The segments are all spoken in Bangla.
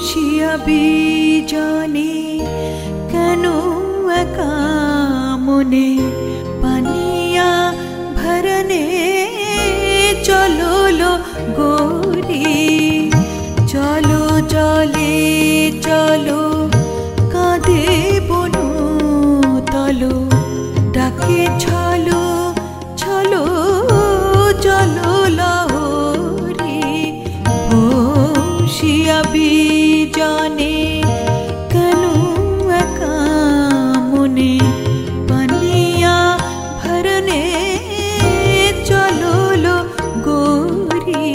শিয়াবি জানে কেন একা মনে পানিয়া ভরনে চলো লো গোরি চলো জলে চলো কাঁদে বনু তলো ডাকে ছলো ছলো চলো লাহোরি ও শিয়াবি জানে কেন একা মনে পানিয়া ভরনে চলো লো গোরি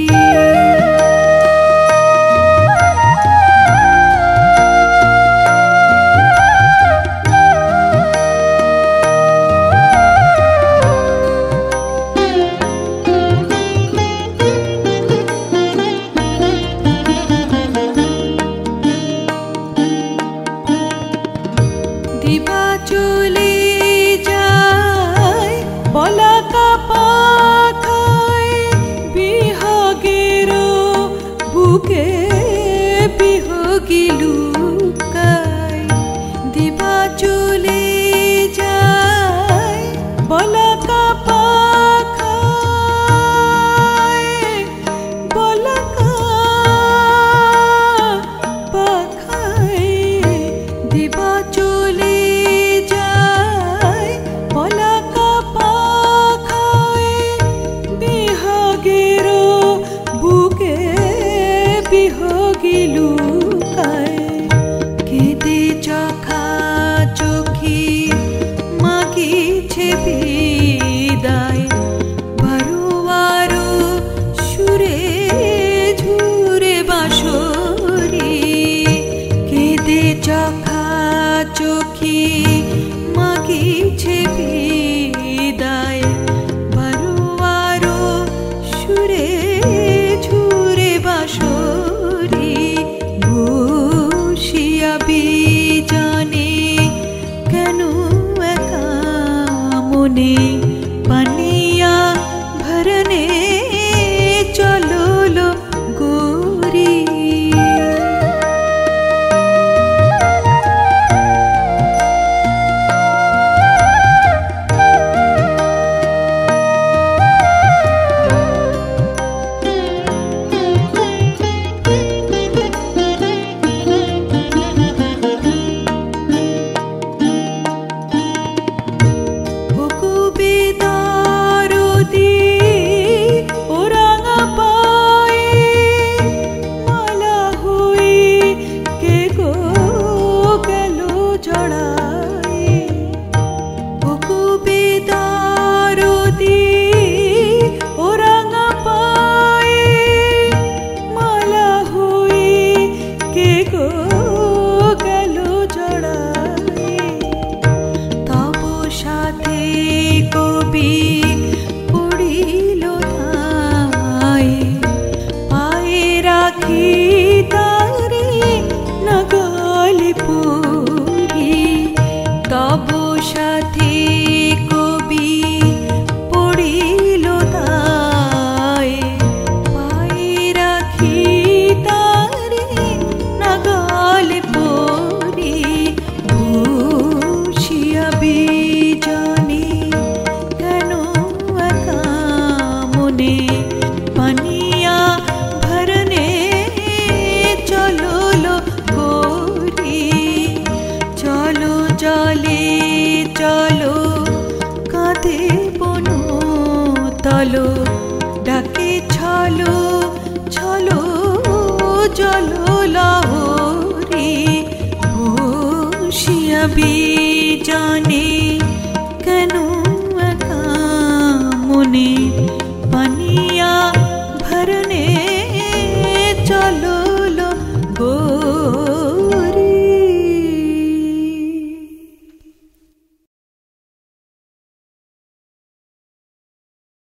দিবা চলে যায় বলাকা পাখায় বিহগের বুকে বিহগি লুকায় দিবা চলে যায় বলাকা পাখায় বলাকা পাখায় দিবা চলে লুকায় কেঁদে চোখা চোখি মাগিছে বিদায় বারোয়ারো সুরে ঝুরে বাঁশরি কেঁদে চোখা চোখি মাগিছে বিদায় বারোয়ারো সুরে ঝুরে বাঁশরি শিয়াবি জানে কেন একা মনে পানিয়া ভরনে চলো লো গোরি পানিয়া ভরনে চলো লো গোরি চলো জলে চলো কাঁধে বনো তলো ডাকে ছলো ছলো চলো লাহোরি ও শিয়াবি জানে